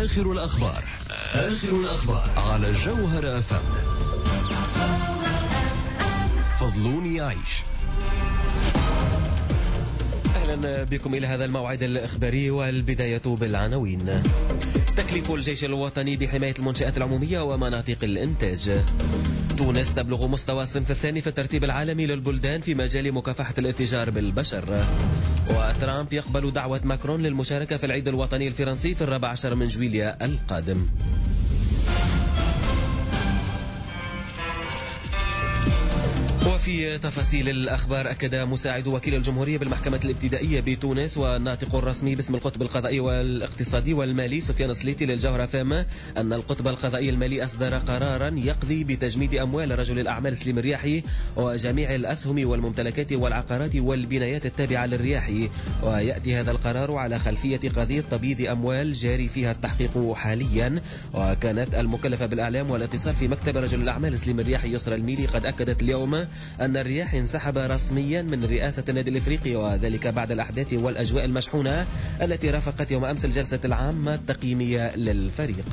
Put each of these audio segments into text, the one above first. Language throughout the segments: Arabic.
آخر الأخبار على الجوهرة FM. فضلوني يعيش. أهلا بكم إلى هذا الموعد الإخباري، والبداية بالعناوين. تكليف الجيش الوطني بحماية المنشآت العمومية ومناطق الإنتاج. تونس تبلغ مستوى الصنف الثاني في الترتيب العالمي للبلدان في مجال مكافحة الاتجار بالبشر. وترامب يقبل دعوة ماكرون للمشاركة في العيد الوطني الفرنسي في 14 من جويليا القادم. وفي تفاصيل الأخبار، أكد مساعد وكيل الجمهورية بالمحكمة الابتدائية بتونس والناطق الرسمي باسم القطب القضائي والاقتصادي والمالي سفيان سليتي للجوهرة FM أن القطب القضائي المالي أصدر قرارا يقضي بتجميد أموال رجل الأعمال سليم الرياحي وجميع الأسهم والممتلكات والعقارات والبنايات التابعة للرياحي، ويأتي هذا القرار على خلفية قضية تبييض أموال جاري فيها التحقيق حاليا. وكانت المكلفة بالإعلام والاتصال في مكتب رجل الأعمال سليم الرياحي يسرى الميلي قد أكدت اليوم أن الرياح انسحب رسميا من رئاسة النادي الإفريقي، وذلك بعد الأحداث والأجواء المشحونة التي رافقت يوم أمس الجلسة العامة التقييمية للفريق.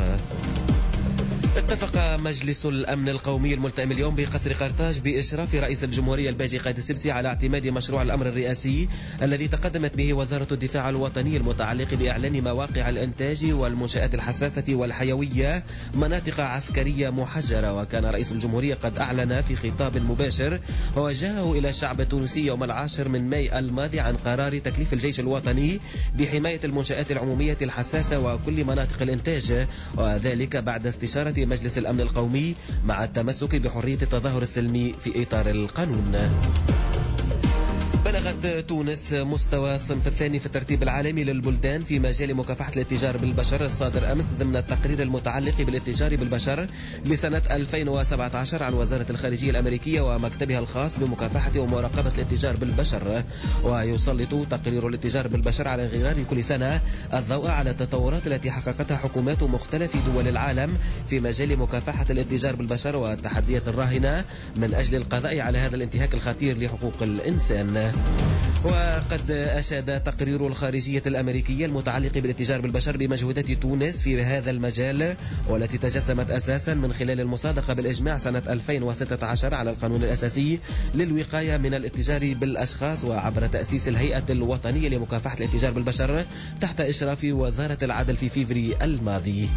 اتفق مجلس الأمن القومي الملتئم اليوم بقصر قرطاج بإشراف رئيس الجمهورية الباجي قائد السبسي على اعتماد مشروع الأمر الرئاسي الذي تقدمت به وزارة الدفاع الوطني المتعلق بإعلان مواقع الإنتاج والمنشآت الحساسة والحيوية مناطق عسكرية محجرة. وكان رئيس الجمهورية قد أعلن في خطاب مباشر ووجهه إلى الشعب التونسي يوم 10 من ماي الماضي عن قرار تكليف الجيش الوطني بحماية المنشآت العمومية الحساسة وكل مناطق الإنتاج، وذلك بعد استشارة مجلس الأمن القومي مع التمسك بحرية التظاهر السلمي في إطار القانون. بلغت تونس مستوى الصنف الثاني في الترتيب العالمي للبلدان في مجال مكافحة الاتجار بالبشر الصادر أمس ضمن التقرير المتعلق بالاتجار بالبشر لسنة 2017 عن وزارة الخارجية الأمريكية ومكتبها الخاص بمكافحة ومراقبة الاتجار بالبشر. ويسلط تقرير الاتجار بالبشر على غرار كل سنة الضوء على التطورات التي حققتها حكومات مختلف دول العالم في مجال مكافحة الاتجار بالبشر والتحديات الراهنة من أجل القضاء على هذا الانتهاك الخطير لحقوق الإنسان. وقد أشاد تقرير الخارجية الأمريكية المتعلق بالاتجار بالبشر بمجهودات تونس في هذا المجال، والتي تجسمت أساسا من خلال المصادقة بالإجماع سنة 2016 على القانون الأساسي للوقاية من الاتجار بالأشخاص، وعبر تأسيس الهيئة الوطنية لمكافحة الاتجار بالبشر تحت إشراف وزارة العدل في فيفري الماضي.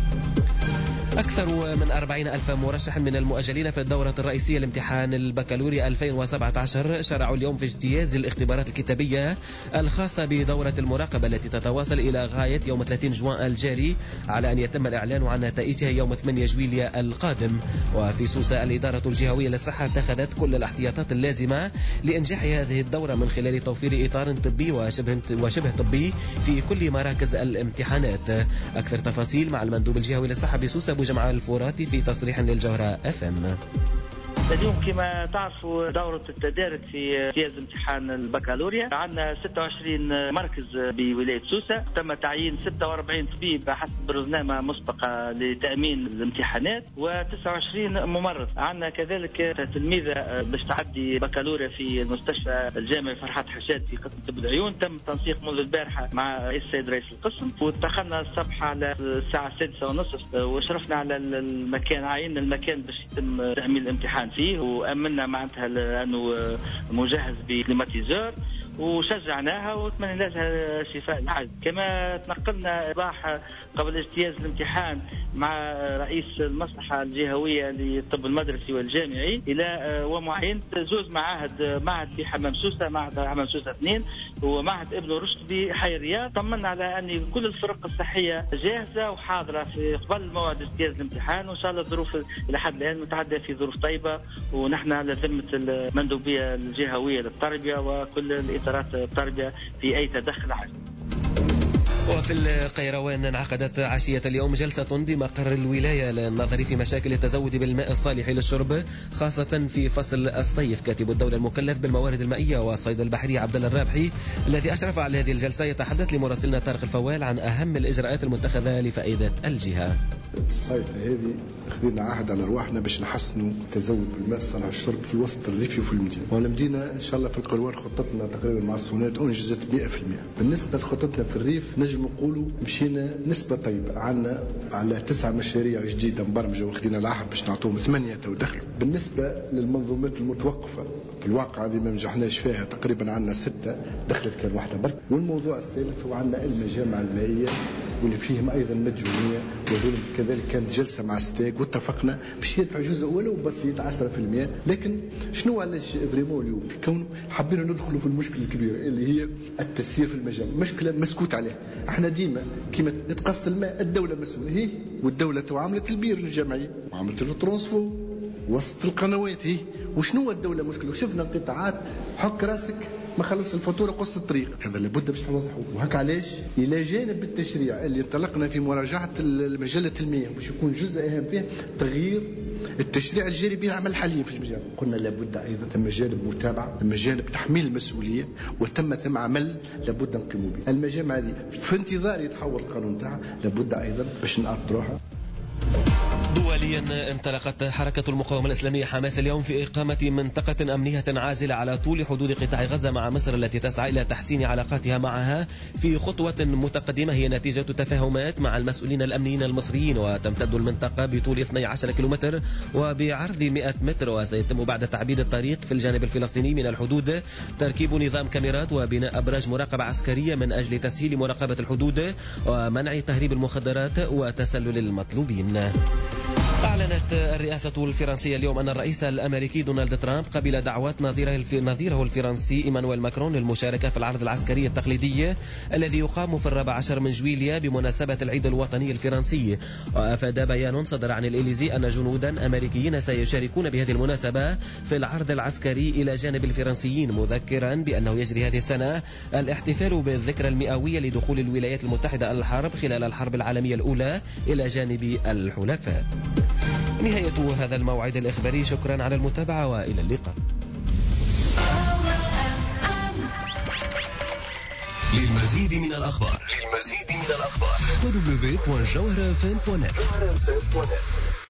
أكثر من 40,000 مرشح من المؤجلين في الدورة الرئيسية لامتحان البكالوريا 2017 شرعوا اليوم في اجتياز الاختبارات الكتابية الخاصة بدورة المراقبة التي تتواصل إلى غاية يوم 30 جوان الجاري، على أن يتم الإعلان عن نتائجها يوم 8 جويليا القادم. وفي سوسة الإدارة الجهوية للصحة اتخذت كل الاحتياطات اللازمة لإنجاح هذه الدورة من خلال توفير إطار طبي وشبه طبي في كل مراكز الامتحانات. أكثر تفاصيل مع المندوب الجهوي للصحة بسوسة أبو جمعة الفوراتي في تصريح للجوهرة FM. اليوم كما تعرفوا دورة التدارك في اجتياز امتحان البكالوريا، عندنا 26 مركز بولاية سوسة، تم تعيين 46 طبيب حسب برنامج مسبقة لتأمين الامتحانات و29 ممرض. عندنا كذلك تلميذة باش تعدي بكالوريا في المستشفى الجامعي فرحات حشاد في قسم طب العيون، تم التنسيق منذ البارحة مع السيد رئيس القسم، ودخلنا الصبح على الساعة 6:30 وشرفنا على المكان، عيننا المكان باش يتم تأمين الامتحان فيه، وأمنا معناتها لأنه مجهز بكليماتيزور وشجعناها واتمنى لها شفاء العاجل. كما تنقلنا صباح قبل اجتياز الامتحان مع رئيس المصلحة الجهوية للطب المدرسي والجامعي إلى ومعين زوز معهد في حمام سوسة، معهد حمام سوسة 2 ومعهد ابن رشد بحي الرياض. طمنا على أن كل الفرق الصحية جاهزة وحاضرة في قبل موعد اجتياز الامتحان، وإن شاء الله الظروف إلى حد الآن متعدة في ظروف طيبة، ونحن على ذمة المندوبية الجهوية للتربية وكل الإطارات التربية في أي تدخل عاجل. وفي القيروان انعقدت عشية اليوم جلسة بمقر الولاية للنظر في مشاكل التزود بالماء الصالح للشرب خاصة في فصل الصيف. كاتب الدولة المكلف بالموارد المائية والصيد البحري عبد الله الرابحي الذي أشرف على هذه الجلسة يتحدث لمراسلنا طارق الفوال عن أهم الإجراءات المتخذة لفائدة الجهة. الصيف هذه خذينا عهد على رواحنا باش نحسنوا التزود بالماء صالح الشرب في الوسط الريفي وفي المدينه. والمدينه ان شاء الله في القروان خطتنا تقريبا مع الصونات انجزت 100%. بالنسبه لخطتنا في الريف نجم نقولوا مشينا نسبه طيبه، عندنا على 9 مشاريع جديده مبرمجه واخذين العهد باش نعطوهم 8 ودخلوا. بالنسبه للمنظومات المتوقفه في الواقع هذه ما نجحناش فيها، تقريبا عندنا 6 دخلت كان واحده برك. والموضوع الثالث هو عندنا المجامع المائيه واللي فيهم ايضا مجانيه، وهذول كذلك كانت جلسه مع ستيك واتفقنا باش يدفع جزء ولو بسيط 10%. لكن شنو علاش فريمون اليوم كون حبينا ندخلوا في المشكله الكبيره اللي هي التسيير في المجامع، مشكله مسكوت عليها. احنا ديما كيما تقص الماء الدوله مسؤوله هي، والدوله تو عملت البير للجمعيه وعملت الترانسفو وسط القنوات هي. وشنو الدوله مشكله؟ وشفنا قطاعات حك راسك ما خلص الفاتوره قص الطريق. هذا لابد باش نوضحوه. وهكا علاش الى جانب التشريع اللي انطلقنا في مراجعه مجله المياه باش يكون جزء اهم فيه تغيير التشريع الجاري به العمل حاليا في المجال. قلنا لابد ايضا ثم جانب متابعه، ثم جانب تحميل المسؤوليه، ثم عمل لابد نقيموا به. المجامع هذه في انتظار يتحول القانون تاعها لابد ايضا باش نأطروها. دوليا انطلقت حركة المقاومة الإسلامية حماس اليوم في إقامة منطقة أمنية عازلة على طول حدود قطاع غزة مع مصر التي تسعى إلى تحسين علاقاتها معها في خطوة متقدمة هي نتيجة تفاهمات مع المسؤولين الأمنيين المصريين. وتمتد المنطقة بطول 12 كيلومتر وبعرض 100 متر، وسيتم بعد تعبيد الطريق في الجانب الفلسطيني من الحدود تركيب نظام كاميرات وبناء أبراج مراقبة عسكرية من أجل تسهيل مراقبة الحدود ومنع تهريب المخدرات وتسلل المطلوبين. أعلنت الرئاسة الفرنسية اليوم أن الرئيس الأمريكي دونالد ترامب قبل دعوات نظيره الفرنسي إيمانويل ماكرون للمشاركة في العرض العسكري التقليدي الذي يقام في 14 من جويليا بمناسبة العيد الوطني الفرنسي. وأفاد بيان صدر عن الإليزي أن جنودا أمريكيين سيشاركون بهذه المناسبة في العرض العسكري إلى جانب الفرنسيين، مذكرا بأنه يجري هذه السنة الاحتفال بالذكرى المئوية لدخول الولايات المتحدة الحرب خلال الحرب العالمية الأولى إلى جانب الحلفاء. نهاية هذا الموعد الإخباري، شكرا على المتابعة وإلى اللقاء. للمزيد من الأخبار www.jawharafm.net